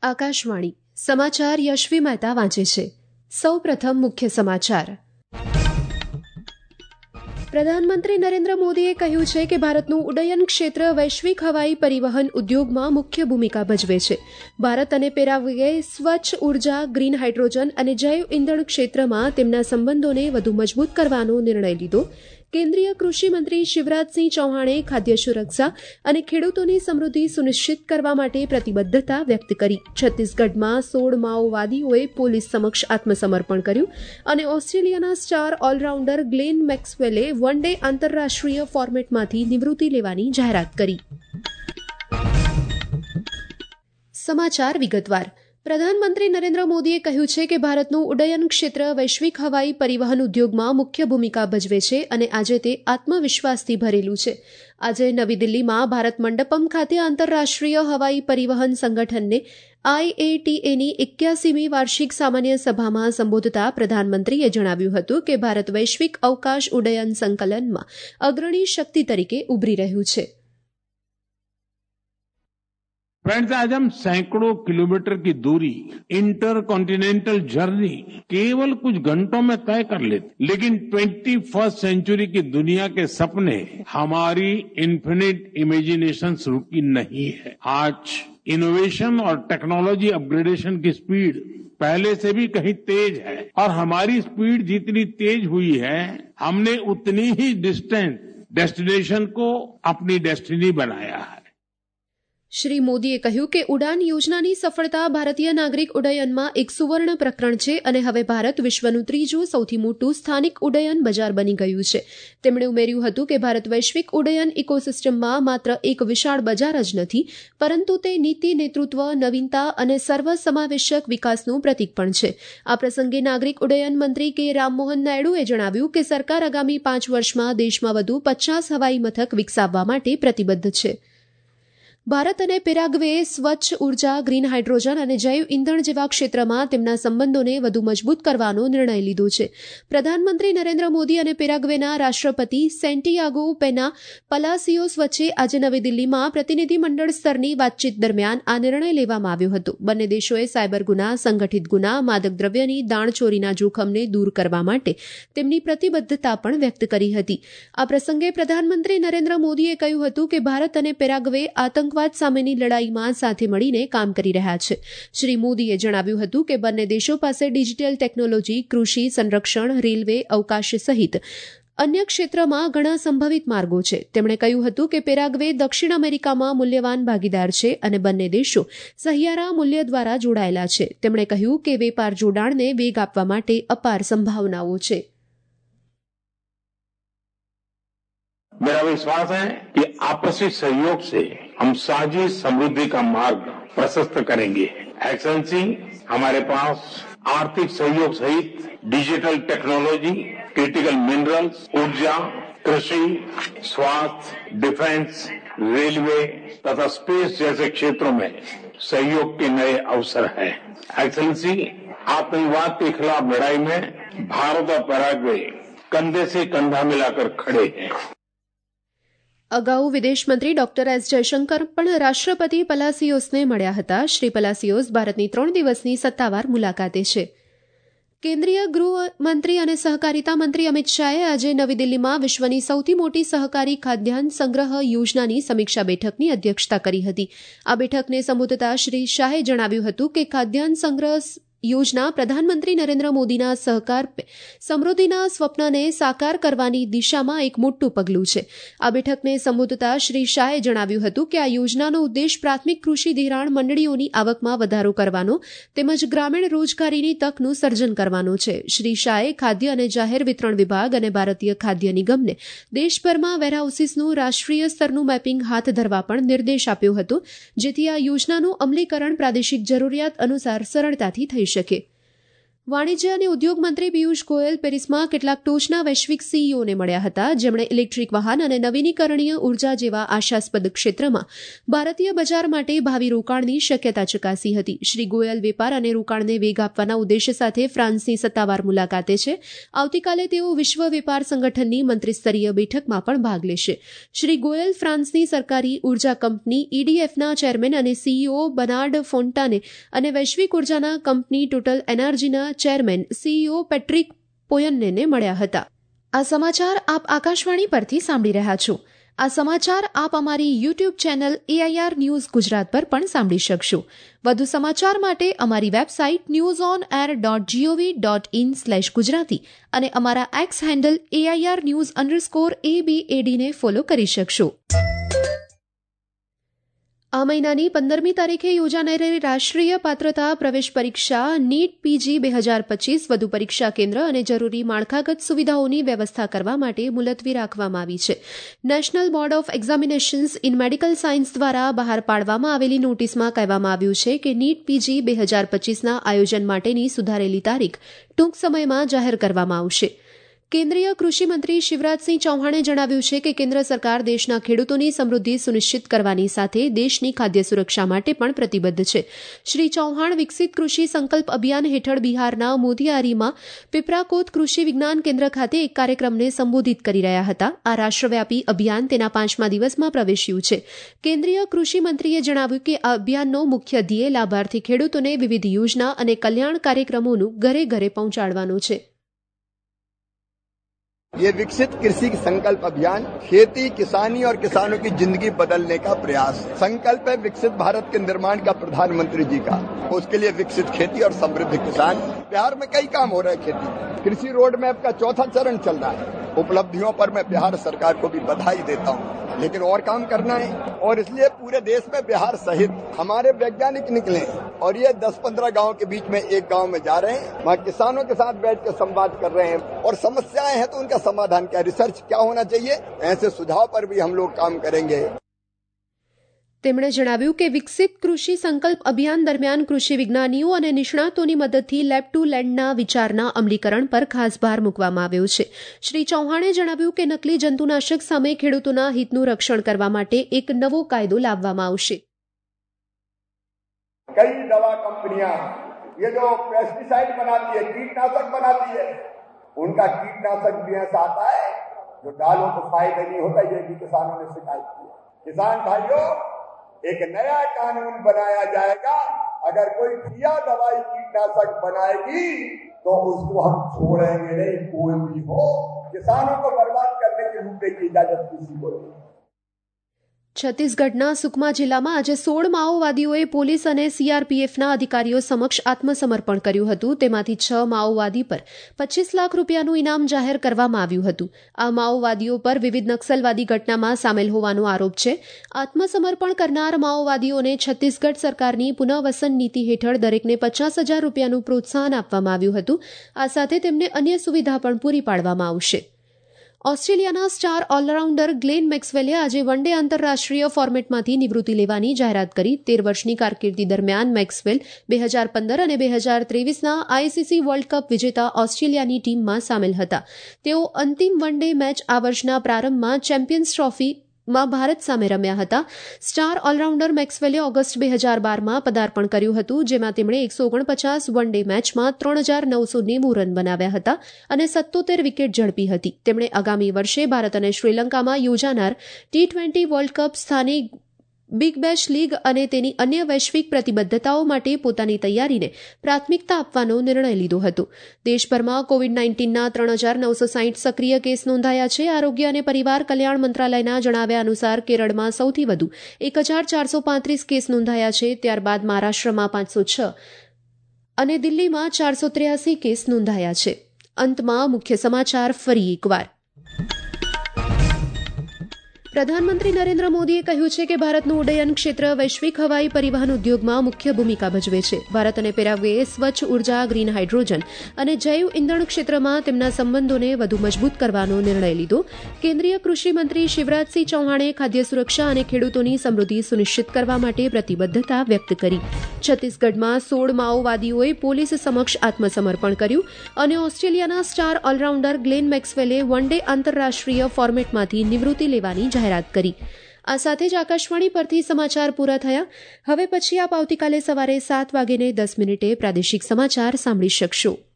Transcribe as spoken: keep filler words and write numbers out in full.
આકાશવાણી સમાચાર યશવી મહેતા વાંચે છે. સૌ પ્રથમ મુખ્ય સમાચાર. પ્રધાનમંત્રી નરેન્દ્ર મોદીએ કહ્યું છે કે ભારતનું ઉડ્ડયન ક્ષેત્ર વૈશ્વિક હવાઈ પરિવહન ઉદ્યોગમાં મુખ્ય ભૂમિકા ભજવે છે. ભારત અને પેરાગ્વે સ્વચ્છ ઉર્જા, ગ્રીન હાઇડ્રોજન અને જૈવ ઇંધણ ક્ષેત્રમાં તેમના સંબંધોને વધુ મજબૂત કરવાનો નિર્ણય લીધો. કેન્દ્રીય કૃષિ મંત્રી શિવરાજસિંહ ચૌહાણે ખાદ્ય સુરક્ષા અને ખેડૂતોની સમૃદ્ધિ સુનિશ્ચિત કરવા માટે પ્રતિબદ્ધતા વ્યક્ત કરી. છત્તીસગઢમાં સોળ માઓવાદીઓએ પોલીસ સમક્ષ આત્મસમર્પણ કર્યું અને ઓસ્ટ્રેલિયાના સ્ટાર ઓલરાઉન્ડર ગ્લેન મેક્સવેલે વન ડે આંતરરાષ્ટ્રીય ફોર્મેટમાંથી નિવૃત્તિ લેવાની જાહેરાત કરી. સમાચાર વિગતવાર. પ્રધાનમંત્રી નરેન્દ્ર મોદીએ કહ્યું છે કે ભારતનું ઉડ્ડયન ક્ષેત્ર વૈશ્વિક હવાઈ પરિવહન ઉદ્યોગમાં મુખ્ય ભૂમિકા ભજવે છે અને આજે તે આત્મવિશ્વાસથી ભરેલું છે. આજે નવી દિલ્હીમાં ભારત મંડપમ ખાતે આંતરરાષ્ટ્રીય હવાઈ પરિવહન સંગઠનને આઈએટીએની એક્યાસીમી વાર્ષિક સામાન્ય સભામાં સંબોધતા પ્રધાનમંત્રીએ જણાવ્યું હતું કે ભારત વૈશ્વિક અવકાશ ઉડ્ડયન સંકલનમાં અગ્રણી શક્તિ તરીકે ઉભરી રહ્યું છે. फ्रेंड्स, आज हम सैकड़ों किलोमीटर की दूरी इंटर कॉन्टिनेंटल जर्नी केवल कुछ घंटों में तय कर लेते, लेकिन ट्वेंटी फर्स्ट सेंचुरी की दुनिया के सपने हमारी इन्फिनिट इमेजिनेशन रुकी नहीं है. आज इनोवेशन और टेक्नोलॉजी अपग्रेडेशन की स्पीड पहले से भी कहीं तेज है और हमारी स्पीड जितनी तेज हुई है, हमने उतनी ही डिस्टेंस डेस्टिनेशन को अपनी डेस्टिनी बनाया है. શ્રી મોદીએ કહ્યું કે ઉડાન યોજનાની સફળતા ભારતીય નાગરિક ઉડ્ડયનમાં એક સુવર્ણ પ્રકરણ છે અને હવે ભારત વિશ્વનું ત્રીજું સૌથી મોટું સ્થાનિક ઉડ્ડયન બજાર બની ગયું છે. તેમણે ઉમેર્યું હતું કે ભારત વૈશ્વિક ઉડ્ડયન ઇકોસિસ્ટમમાં માત્ર એક વિશાળ બજાર જ નથી, પરંતુ તે નીતિ, નેતૃત્વ, નવીનતા અને સર્વસમાવેશક વિકાસનું પ્રતીક પણ છે. આ પ્રસંગે નાગરિક ઉડ્ડયન મંત્રી કે રામમોહન નાયડુએ જણાવ્યું કે સરકાર આગામી પાંચ વર્ષમાં દેશમાં વધુ પચાસ હવાઈ મથક વિકસાવવા માટે પ્રતિબદ્ધ છે. ભારત અને પેરાગ્વેએ સ્વચ્છ ઉર્જા, ગ્રીન હાઇડ્રોજન અને જૈવ ઇંધણ જેવા ક્ષેત્રમાં તેમના સંબંધોને વધુ મજબૂત કરવાનો નિર્ણય લીધો છે. પ્રધાનમંત્રી નરેન્દ્ર મોદી અને પેરાગ્વેના રાષ્ટ્રપતિ સેન્ટિયાગો પેના પલાસિયોસ વચ્ચે આજે નવી દિલ્હીમાં પ્રતિનિધિમંડળ સ્તરની વાતચીત દરમિયાન આ નિર્ણય લેવામાં આવ્યો હતો. બંને દેશોએ સાયબર ગુના, સંગઠિત ગુના, માદક દ્રવ્યની દાણચોરીના જોખમને દૂર કરવા માટે તેમની પ્રતિબદ્ધતા પણ વ્યક્ત કરી હતી. આ પ્રસંગે પ્રધાનમંત્રી નરેન્દ્ર મોદીએ કહ્યું હતું કે ભારત અને પેરાગ્વે આતંક આતંકવાદ સામેની લડાઈમાં સાથે મળીને કામ કરી રહ્યા છે. શ્રી મોદીએ જણાવ્યું હતું કે બંને દેશો પાસે ડિજિટલ ટેકનોલોજી, કૃષિ, સંરક્ષણ, રેલવે, અવકાશ સહિત અન્ય ક્ષેત્રમાં ઘણા સંભવિત માર્ગો છે. તેમણે કહ્યું હતું કે પેરાગ્વે દક્ષિણ અમેરિકામાં મૂલ્યવાન ભાગીદાર છે અને બંને દેશો સહિયારા મૂલ્ય દ્વારા જોડાયેલા છે. તેમણે કહ્યું કે વેપાર જોડાણને વેગ આપવા માટે અપાર સંભાવનાઓ છે. मेरा विश्वास है कि आपसी सहयोग से हम साझी समृद्धि का मार्ग प्रशस्त करेंगे. एक्सेलेंसी, हमारे पास आर्थिक सहयोग सहित डिजिटल टेक्नोलॉजी, क्रिटिकल मिनरल्स, ऊर्जा, कृषि, स्वास्थ्य, डिफेंस, रेलवे तथा स्पेस जैसे क्षेत्रों में सहयोग के नए अवसर हैं. एक्सेलेंसी, आतंकवाद के खिलाफ लड़ाई में भारत और पैराग्वे कंधे से कंधा मिलाकर खड़े हैं. અગાઉ વિદેશમંત્રી ડોક્ટર એસ જયશંકર પણ રાષ્ટ્રપતિ પલાસિયોસને મળ્યા હતા. શ્રી પલાસિયોસ ભારતની ત્રણ દિવસની સત્તાવાર મુલાકાતે છે. કેન્દ્રીય ગૃહમંત્રી અને સહકારિતા મંત્રી અમિત શાહે આજે નવી દિલ્હીમાં વિશ્વની સૌથી મોટી સહકારી ખાદ્યાન્ન સંગ્રહ યોજનાની સમીક્ષા બેઠકની અધ્યક્ષતા કરી હતી. આ બેઠકને સંબોધતા શ્રી શાહે જણાવ્યું હતું કે ખાદ્યાન્ન સંગ્રહ યોજના પ્રધાનમંત્રી નરેન્દ્ર મોદીના સહકાર સમૃદ્ધિના સ્વપ્નને સાકાર કરવાની દિશામાં એક મોટું પગલું છે. આ બેઠકને સંબોધતા શ્રી શાહે જણાવ્યું હતું કે આ યોજનાનો ઉદ્દેશ પ્રાથમિક કૃષિ ધિરાણ મંડળીઓની આવકમાં વધારો કરવાનો તેમજ ગ્રામીણ રોજગારીની તકનું સર્જન કરવાનો છે. શ્રી શાહે ખાદ્ય અને જાહેર વિતરણ વિભાગ અને ભારતીય ખાદ્ય નિગમને દેશભરમાં વેરહાઉસીસનું રાષ્ટ્રીય સ્તરનું મેપિંગ હાથ ધરવા પણ નિર્દેશ આપ્યો હતો, જેથી આ યોજનાનું અમલીકરણ પ્રાદેશિક જરૂરિયાત અનુસાર સરળતાથી થઈ શકે. વાણિજ્ય અને ઉદ્યોગ મંત્રી પિયુષ ગોયલ પેરિસમાં કેટલાક ટોચના વૈશ્વિક સીઈઓને મળ્યા હતા, જેમણે ઇલેક્ટ્રિક વાહન અને નવીનીકરણીય ઉર્જા જેવા આશાસ્પદ ક્ષેત્રમાં ભારતીય બજાર માટે ભાવિ રોકાણની શક્યતા ચકાસી હતી. શ્રી ગોયલ વેપાર અને રોકાણને વેગ આપવાના ઉદ્દેશ્ય સાથે ફ્રાન્સની સત્તાવાર મુલાકાતે છે. આવતીકાલે તેઓ વિશ્વ વેપાર સંગઠનની મંત્રીસ્તરીય બેઠકમાં પણ ભાગ લેશે. શ્રી ગોયલ ફ્રાન્સની સરકારી ઉર્જા કંપની ઈડીએફના ચેરમેન અને સીઈઓ બર્નાર્ડ ફોન્ટાને અને વૈશ્વિક ઉર્જાના કંપની ટોટલ એનર્જીના ચેરમેન સીઈઓ પેટ્રિક પોયન્નેને મળ્યા હતા. આ સમાચાર આપ આકાશવાણી પરથી સાંભળી રહ્યા છો. આ સમાચાર આપ અમારી YouTube channel AIR news Gujarat પર પણ સાંભળી શકશો. વધુ સમાચાર માટે અમારી website news on air dot G O V dot in slash Gujarati અને અમારા X handle AIR news underscore એબીએડીને ફોલો કરી શકશો. આ મહિનાની પંદરમી તારીખે યોજાનારી રાષ્ટ્રીય પાત્રતા પ્રવેશ પરીક્ષા નીટ પીજી બે હજાર પચીસ વધુ પરીક્ષા કેન્દ્ર અને જરૂરી માળખાગત સુવિધાઓની વ્યવસ્થા કરવા માટે મુલતવી રાખવામાં આવી છે. National board of examinations in medical science દ્વારા બહાર પાડવામાં આવેલી નોટિસમાં કહેવામાં આવ્યું છે કે નીટ પીજી બે હજાર પચીસના આયોજન માટેની સુધારેલી તારીખ ટૂંક સમયમાં જાહેર કરવામાં આવશે. કેન્દ્રીય કૃષિ મંત્રી શિવરાજસિંહ ચૌહાણે જણાવ્યું છે કે કેન્દ્ર સરકાર દેશના ખેડૂતોની સમૃદ્ધિ સુનિશ્ચિત કરવાની સાથે દેશની ખાદ્ય સુરક્ષા માટે પણ પ્રતિબદ્ધ છે. શ્રી ચૌહાણ વિકસિત કૃષિ સંકલ્પ અભિયાન હેઠળ બિહારના મોતિહારીમાં પીપરાકોત કૃષિ વિજ્ઞાન કેન્દ્ર ખાતે એક કાર્યક્રમને સંબોધિત કરી રહ્યા હતા. આ રાષ્ટ્રવ્યાપી અભિયાન તેના પાંચમા દિવસમાં પ્રવેશ્યું છે. કેન્દ્રીય કૃષિ મંત્રીએ જણાવ્યું કે આ અભિયાનનો મુખ્ય ધ્યેય લાભાર્થી ખેડૂતોને વિવિધ યોજના અને કલ્યાણ કાર્યક્રમોનું ઘરે ઘરે પહોંચાડવાનું છે. ये विकसित कृषि संकल्प अभियान खेती, किसानी और किसानों की जिंदगी बदलने का प्रयास है. संकल्प है विकसित भारत के निर्माण का प्रधानमंत्री जी का. उसके लिए विकसित खेती और समृद्ध किसान. बिहार में कई काम हो रहे हैं खेती. कृषि रोड मैप का चौथा चरण चल रहा है. उपलब्धियों पर मैं बिहार सरकार को भी बधाई देता हूँ, लेकिन और काम करना है और इसलिए पूरे देश में बिहार सहित हमारे वैज्ञानिक निकले और ये दस पंद्रह गांव के बीच में एक गांव में जा रहे हैं. वहाँ किसानों के साथ बैठ कर संवाद कर रहे हैं और समस्याएं हैं तो उनका समाधान क्या, रिसर्च क्या होना चाहिए, ऐसे सुझाव पर भी हम लोग काम करेंगे. તેમણે જણાવ્યું કે વિકસિત કૃષિ સંકલ્પ અભિયાન દરમિયાન કૃષિ વિજ્ઞાનીઓ અને નિષ્ણાતોની મદદથી લેબ ટુ લેન્ડના વિચારના અમલીકરણ પર ખાસ ભાર મૂકવામાં આવ્યો છે. શ્રી ચૌહાણે જણાવ્યું કે નકલી જંતુનાશક સામે ખેડૂતોના હિતનું રક્ષણ કરવા માટે એક નવો કાયદો લાવવામાં આવશે. कई दवा कंपनियां ये जो पेस्टिसाइड बनाती है, कीटनाशक बनाती है, उनका कीटनाशक भी ऐसा आता है जो डालों को फायदा नहीं होता. ये भी किसानों ने शिकायत की. किसान भाइयों, एक नया कानून बनाया जाएगा. अगर कोई किया दवाई कीटनाशक बनाएगी तो उसको हम छोड़ेंगे नहीं, कोई भी हो. किसानों को बर्बाद करने के रूप की इजाजत किसी को नहीं. છત્તીસગઢના સુકમા જિલ્લામાં આજે સોળ માઓવાદીઓએ પોલીસ અને સીઆરપીએફના અધિકારીઓ સમક્ષ આત્મસમર્પણ કર્યું હતું. તેમાંથી છ માઓવાદી પર પચીસ લાખ રૂપિયાનું ઇનામ જાહેર કરવામાં આવ્યું હતું. આ માઓવાદીઓ પર વિવિધ નક્સલવાદી ઘટનામાં સામેલ હોવાનો આરોપ છે. આત્મસમર્પણ કરનાર માઓવાદીઓને છત્તીસગઢ સરકારની પુનઃવસન નીતિ હેઠળ દરેકને પચાસ હજાર રૂપિયાનું પ્રોત્સાહન આપવામાં આવ્યું હતું. આ સાથે તેમને અન્ય સુવિધા પણ પૂરી પાડવામાં આવશે. ઓસ્ટ્રેલિયાના સ્ટાર ઓલરાઉન્ડર ગ્લેન મેક્સવેલે આજે વન ડે આંતરરાષ્ટ્રીય ફોર્મેટમાંથી નિવૃત્તિ લેવાની જાહેરાત કરી. તેર વર્ષની કારકિર્દી દરમિયાન મેક્સવેલ બે હજાર પંદર અને બે હજાર ત્રેવીસના આઈસીસી વર્લ્ડ કપ વિજેતા ઓસ્ટ્રેલિયાની ટીમમાં સામેલ હતા. તેઓ અંતિમ વન ડે મેચ આ વર્ષના પ્રારંભમાં ચેમ્પિયન્સ ટ્રોફી માં ભારત સામે રમ્યા હતા. સ્ટાર ઓલરાઉન્ડર મેક્સવેલે ઓગસ્ટ બે હજાર બારમાં પદાર્પણ કર્યું હતું, જેમાં તેમણે એકસો ઓગણપચાસ વન ડે મેચમાં ત્રણ હજાર નવસો નેવું રન બનાવ્યા હતા અને સત્તોતેર વિકેટ ઝડપી હતી. તેમણે આગામી વર્ષે ભારત અને શ્રીલંકામાં યોજાનાર ટી ટ્વેન્ટી વર્લ્ડ કપ, સ્થાનિક બિગ બેશ લીગ અને તેની અન્ય વૈશ્વિક પ્રતિબદ્ધતાઓ માટે પોતાની તૈયારીને પ્રાથમિકતા આપવાનો નિર્ણય લીધો હતો. દેશભરમાં કોવિડ નાઇન્ટીનના ત્રણ હજાર નવસો સાહીઠ સક્રિય કેસ નોંધાયા છે. આરોગ્ય અને પરિવાર કલ્યાણ મંત્રાલયના જણાવ્યા અનુસાર કેરળમાં સૌથી વધુ એક હજાર ચારસો પાંત્રીસ કેસ નોંધાયા છે. ત્યારબાદ મહારાષ્ટ્રમાં પાંચસો છ અને દિલ્હીમાં ચારસો ત્ર્યાસી કેસ નોંધાયા છે. અંતમાં મુખ્ય સમાચાર ફરી એકવાર. પ્રધાનમંત્રી નરેન્દ્ર મોદીએ કહ્યું છે કે ભારતનું ઉડ્ડયન ક્ષેત્ર વૈશ્વિક હવાઈ પરિવહન ઉદ્યોગમાં મુખ્ય ભૂમિકા ભજવે છે. ભારત અને પેરાગ્વેએ સ્વચ્છ ઉર્જા, ગ્રીન હાઇડ્રોજન અને જૈવ ઇંધણ ક્ષેત્રમાં તેમના સંબંધોને વધુ મજબૂત કરવાનો નિર્ણય લીધો. કેન્દ્રીય કૃષિ મંત્રી શિવરાજસિંહ ચૌહાણે ખાદ્ય સુરક્ષા અને ખેડૂતોની સમૃદ્ધિ સુનિશ્ચિત કરવા માટે પ્રતિબદ્ધતા વ્યક્ત કરી. છત્તીસગઢમાં સોળ માઓવાદીઓએ પોલીસ સમક્ષ આત્મસમર્પણ કર્યું અને ઓસ્ટ્રેલિયાના સ્ટાર ઓલરાઉન્ડર ગ્લેન મેક્સવેલે વન ડે આંતરરાષ્ટ્રીય ફોર્મેટમાંથી નિવૃત્તિ લેવાની જાહેરાત કરી. આ સાથે જ આકાશવાણી પરથી સમાચાર પૂરા થયા. હવે પછી આપ આવતીકાલે સવારે સાત વાગ્યે દસ મિનિટે પ્રાદેશિક સમાચાર સાંભળી શકશો.